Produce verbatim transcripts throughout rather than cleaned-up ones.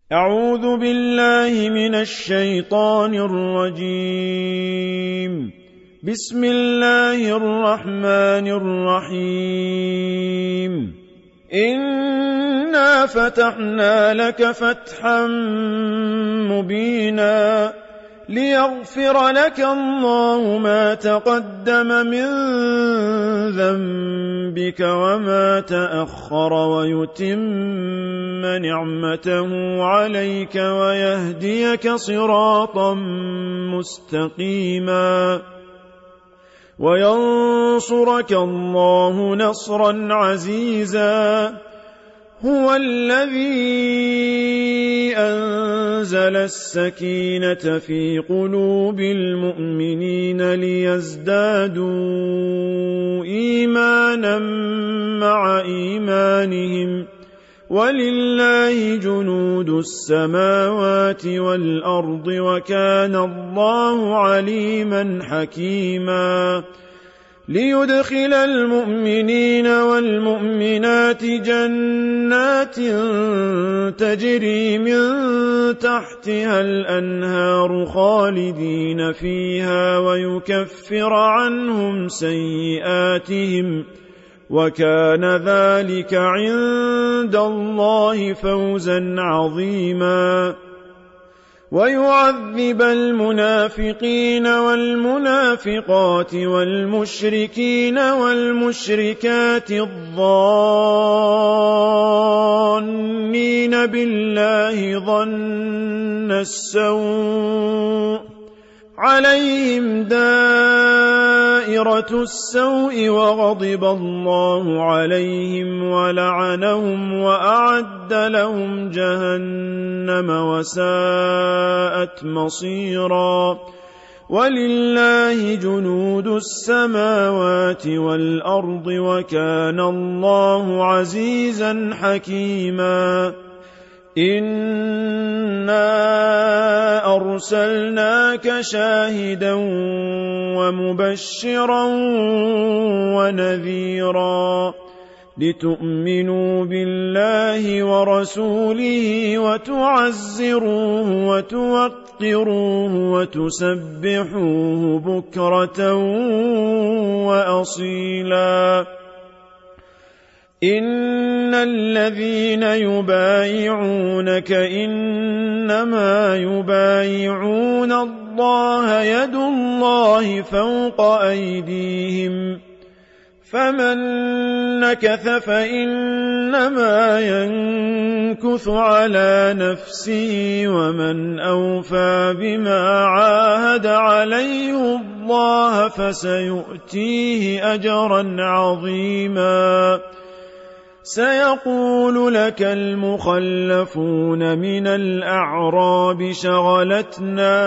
أعوذ بالله من الشيطان الرجيم. بسم الله الرحمن الرحيم. إنا فتحنا لك فتحا مبينا ليغفر لك الله ما تقدم من ذنبك وما تأخر ويتم نعمته عليك ويهديك صراطا مستقيما وينصرك الله نصرا عزيزا. هو الذي أنزل السكينة في قلوب المؤمنين ليزدادوا إيمانا مع إيمانهم ولله جنود السماوات والأرض وكان الله عليما حكيما. ليدخل المؤمنين والمؤمنات جنات تجري من تحتها الأنهار خالدين فيها ويكفر عنهم سيئاتهم وكان ذلك عند الله فوزا عظيما. ويعذب المنافقين والمنافقات والمشركين والمشركات الظانين بالله ظن السوء عليهم دائرة السوء وغضب الله عليهم ولعنهم وأعد لهم جهنم وساءت مصيرا. ولله جنود السماوات والأرض وكان الله عزيزا حكيما. إنا أرسلناك شاهدا ومبشرا ونذيرا لتؤمنوا بالله ورسوله وتعزروه وتوقروه وتسبحوه بكرة وأصيلا. إن الذين يبايعونك إنما يبايعون الله يد الله فوق أيديهم فمن نكث فإنما ينكث على نفسه ومن أوفى بما عاهد عليه الله فسيؤتيه أجرا عظيما. سيقول لك المخلفون من الأعراب شغلتنا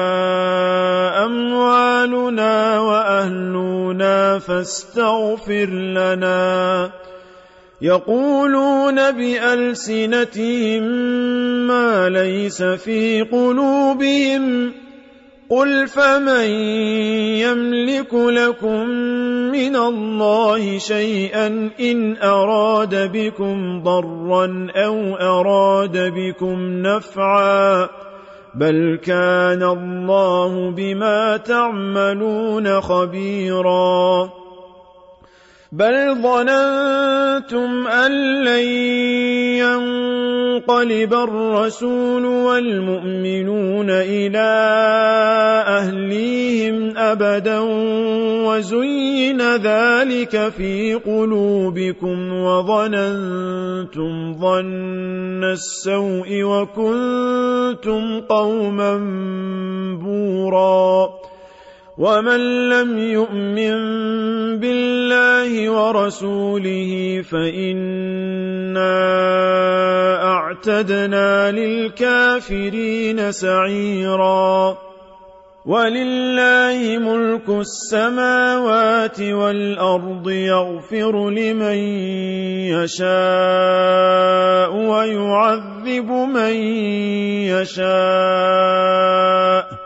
أموالنا وأهلنا فاستغفر لنا. يقولون بألسنتهم ما ليس في قلوبهم قل فمن يملك لكم من الله شيئا إن أراد بكم ضرا أو أراد بكم نفعا بل كان الله بما تعملون خبيرا. بل ظننتم أن لن ينقلب الرسول والمؤمنون إلى أهليهم أبدا وزين ذلك في قلوبكم وظننتم ظن السوء وكنتم قوما بورا. ومن لم يؤمن بالله ورسوله فإنا أعتدنا للكافرين سعيرا. ولله ملك السماوات والأرض يغفر لمن يشاء ويعذب من يشاء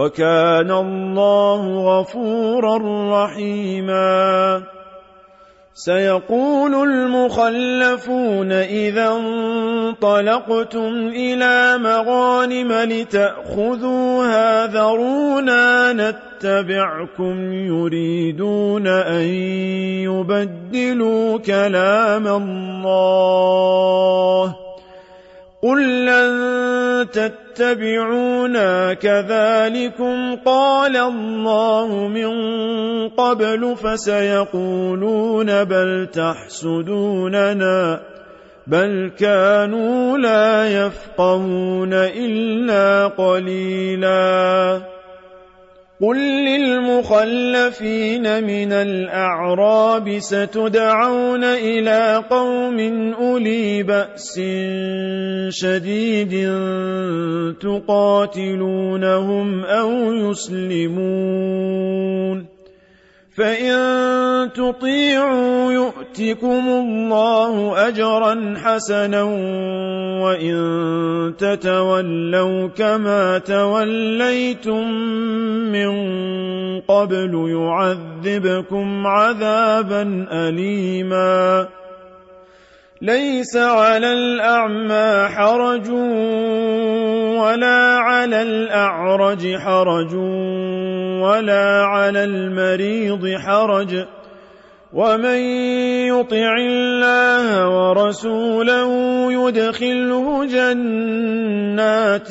وكان الله غفورا رحيما. سيقول المخلفون إذا انطلقتم إلى مغانم لتأخذوها ذرونا نتبعكم يريدون أن يبدلوا كلام الله قل لن تتبعونا كذلكم قال الله من قبل فسيقولون بل تحسدوننا بل كانوا لا يفقهون إلا قليلا قل للمخلفين من الأعراب ستدعون إلى قوم أولي بأس شديد تقاتلونهم أو يسلمون فإن تطيعوا يؤتكم الله أجرا حسنا وإن تتولوا كما توليتم من قبل يعذبكم عذابا أليما ليس على الأعمى حرج ولا على الأعرج حرج ولا على المريض حرج ومن يطع الله ورسوله يدخله جنات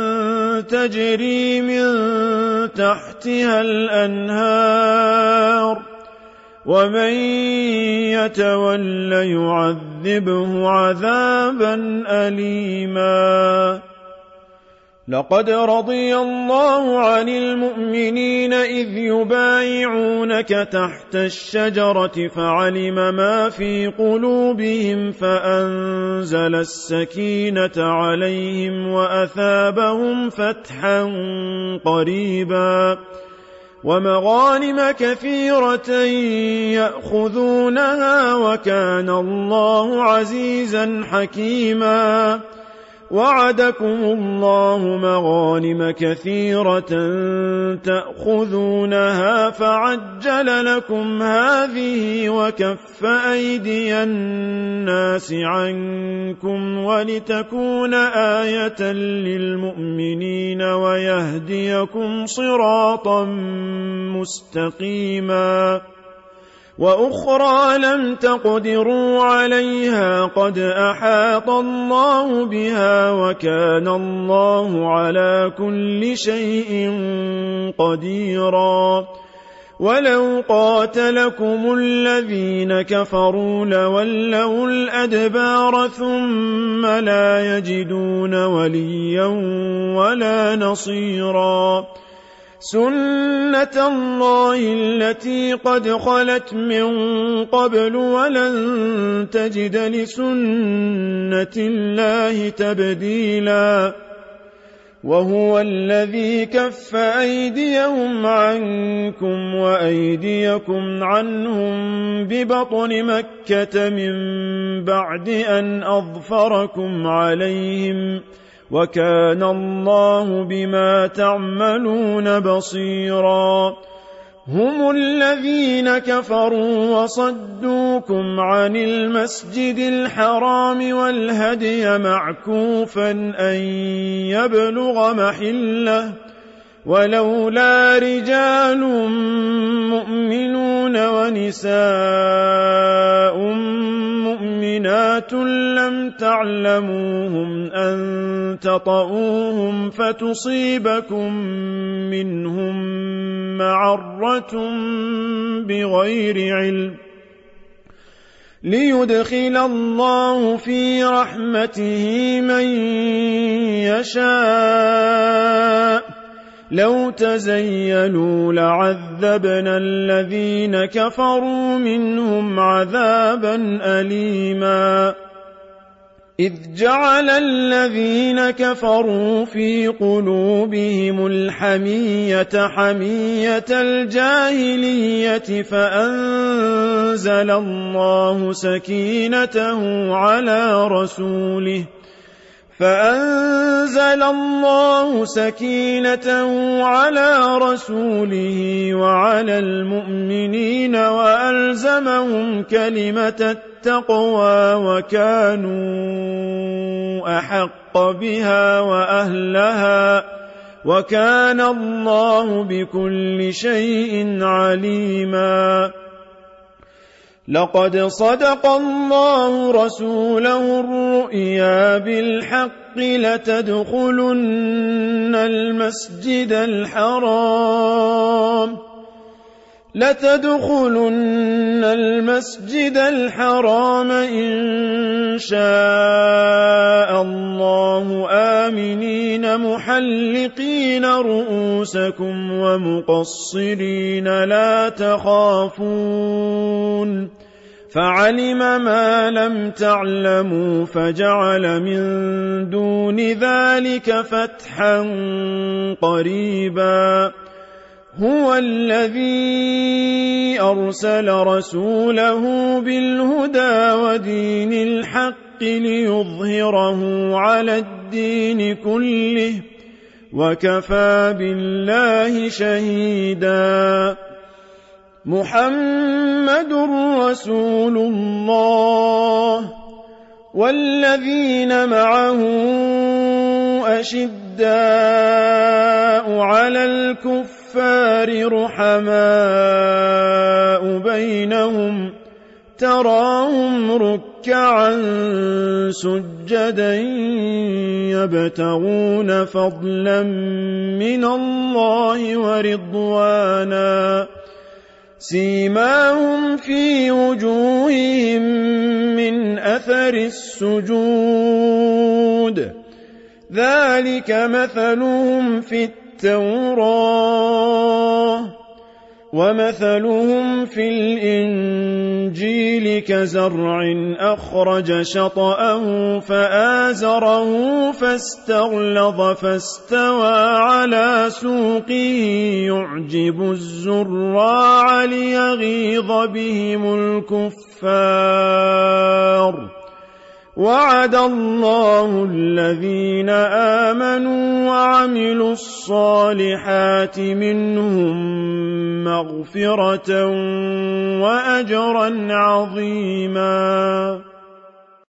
تجري من تحتها الأنهار ومن يتول يعذبه عذابا أليما لقد رضي الله عن المؤمنين إذ يبايعونك تحت الشجرة فعلم ما في قلوبهم فأنزل السكينة عليهم وأثابهم فتحا قريبا ومغانم كثيرة يأخذونها وكان الله عزيزا حكيما وعدكم الله مغانم كثيرة تأخذونها فعجل لكم هذه وكف أيدي الناس عنكم ولتكون آية للمؤمنين ويهديكم صراطا مستقيما وأخرى لم تقدروا عليها قد أحاط الله بها وكان الله على كل شيء قديرا ولو قاتلكم الذين كفروا لولوا الأدبار ثم لا يجدون وليا ولا نصيرا سنة الله التي قد خلت من قبل ولن تجد لسنة الله تبديلا وهو الذي كف أيديهم عنكم وأيديكم عنهم ببطن مكة من بعد أن أظفركم عليهم وكان الله بما تعملون بصيرا هم الذين كفروا وصدوكم عن المسجد الحرام والهدي معكوفا أن يبلغ محله ولولا رجال مؤمنون ونساء مؤمنات لم تعلموهم أن تطؤوهم فتصيبكم منهم معرة بغير علم ليدخل الله في رحمته من يشاء لو تزيلوا لعذبنا الذين كفروا منهم عذابا أليما إذ جعل الذين كفروا في قلوبهم الحمية حمية الجاهلية فأنزل الله سكينته على رسوله فأنزل الله سكينته على رسوله وعلى المؤمنين وألزمهم كلمة التقوى وكانوا أحق بها وأهلها وكان الله بكل شيء عليما. لقد صدق الله رسوله الرؤيا بالحق لتدخلن المسجد الحرام لتدخلن المسجد الحرام إن شاء الله آمنين محلقين رؤوسكم ومقصرين لا تخافون فعلم ما لم تعلموا فجعل من دون ذلك فتحا قريبا. هو الذي أرسل رسوله بالهدى ودين الحق ليظهره على الدين كله وكفى بالله شهيدا. محمد رسول الله والذين معه أشداء على الكفار رحماء بينهم تراهم ركعا سجدا يبتغون فضلا من الله ورضوانا سيماهم في وجوههم من أثر السجود ذلك مثلهم في التوراة ومثلهم في الإنجيل كزرع أخرج شطأه فآزره فاستغلظ فاستوى على سوقه يعجب الزراع ليغيظ بهم الكفار. وعد الله الذين آمنوا وعملوا الصالحات منهم مغفرة وأجرا عظيما.